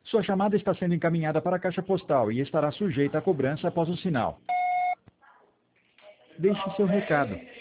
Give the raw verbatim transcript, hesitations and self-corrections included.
Sua chamada está sendo encaminhada para a caixa postal e estará sujeita a cobrança após o sinal. Deixe seu recado.